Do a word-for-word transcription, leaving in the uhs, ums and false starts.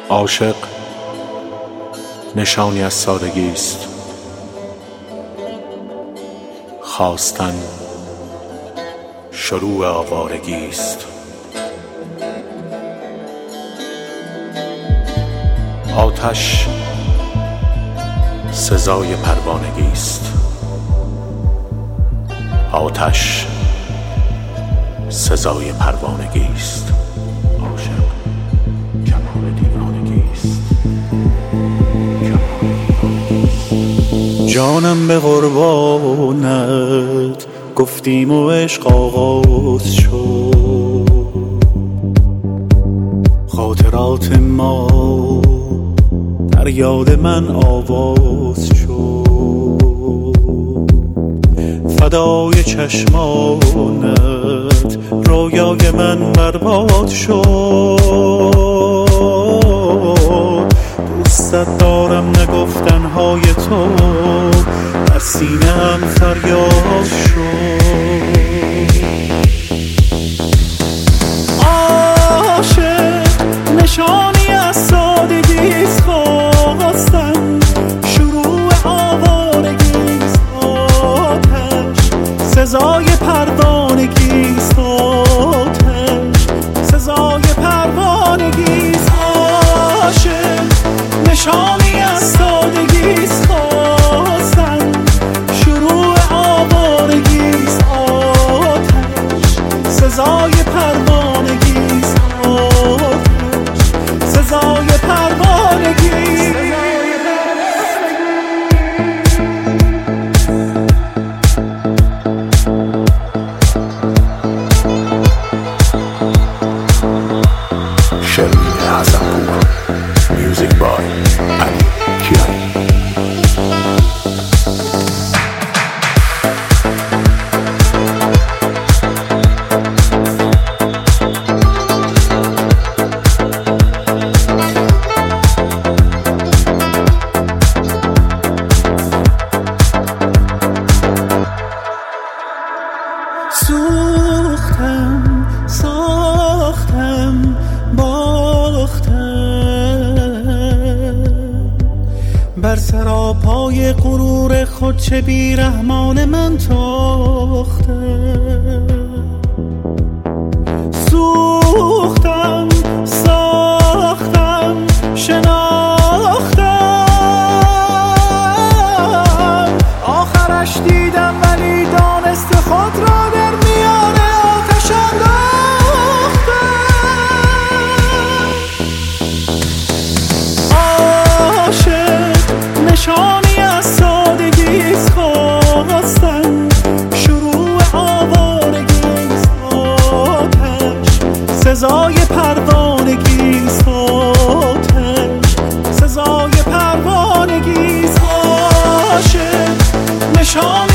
عاشق نشانی از سادگی است، خواستن شروع آوارگی است. آتش سزای پروانگی است، آتش سزای پروانگی است. عاشق کمال دیوانگی است، جانم به قربانت گفتیم و عشق آغاز شد، خاطرات ما در یاد من آواز شد، فدای چشمانت رویای من برباد شد. دوستت دارم نگفتنهای تو در سینه‌ام فریاد شد. عاشق نشانی از سادگیست، خواستن شروع آوارگیست. آتش سزای پروانگیست، آتش سزای پروانگیست. عاشق نشانی از سادگیست، خواستن شروع آوارگیست. آتش سزای پروانگیست، آتش سزای پروانگیست. شرمین حسن‌پور، میوزیک بای علی کیانی. سوختم ساختم باختم، بر سراپای غرور خود چه بیرحمان من تاختم. سوختم ساختم شناختم، آخرش دیدم ولی دانست خود را در میان آتش انداختم. عاشق نشانی از سادگیست، خواستن شروع آوارگیست. آتش سزای پروانگیست، آتش سزای پروانگیست. عاشق نشانی